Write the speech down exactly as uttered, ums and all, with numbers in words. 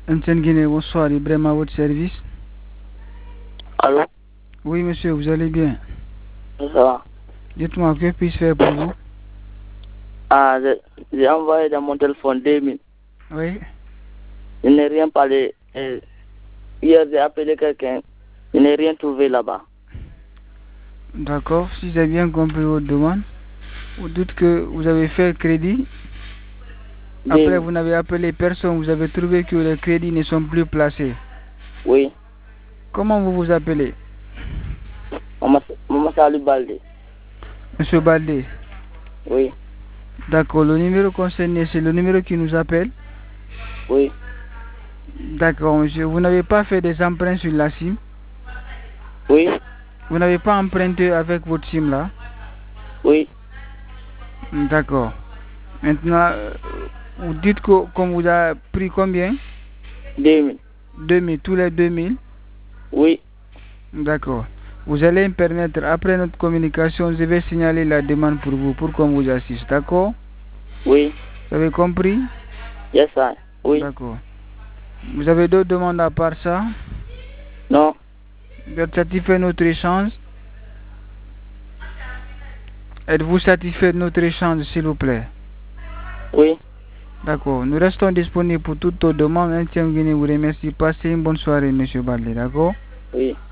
Etienne Guinée, bonsoir, Ibrahim à votre service. Allô? Oui, monsieur, vous allez bien? Ça va. Dites-moi, que puis-je faire pour vous? Ah, j'ai envoyé dans mon téléphone deux mille. Oui. Je n'ai rien parlé. Et hier, j'ai appelé quelqu'un. Je n'ai rien trouvé là-bas. D'accord, si j'ai bien compris votre demande, vous dites que vous avez fait crédit. Après, vous n'avez appelé personne, vous avez trouvé que les crédits ne sont plus placés. Oui. Comment vous vous appelez? Maman Salou Baldé. Monsieur Baldé? Oui. D'accord, le numéro concerné, c'est le numéro qui nous appelle? Oui. D'accord, monsieur. Vous n'avez pas fait des emprunts sur la SIM? Oui. Vous n'avez pas emprunté avec votre SIM là? Oui. D'accord. Maintenant, vous dites qu'on vous a pris combien? deux mille. deux mille, tous les deux mille? Oui. D'accord. Vous allez me permettre, après notre communication, je vais signaler la demande pour vous, pour qu'on vous assiste, d'accord? Oui. Vous avez compris? Yes, sir. Oui. D'accord. Vous avez d'autres demandes à part ça? Non. Vous êtes satisfait de notre échange? Êtes-vous satisfait de notre échange, s'il vous plaît? Oui. D'accord. Nous restons disponibles pour toutes vos demandes. Etienne Guinée vous remercie. Passez une bonne soirée, monsieur Baldé, d'accord? Oui.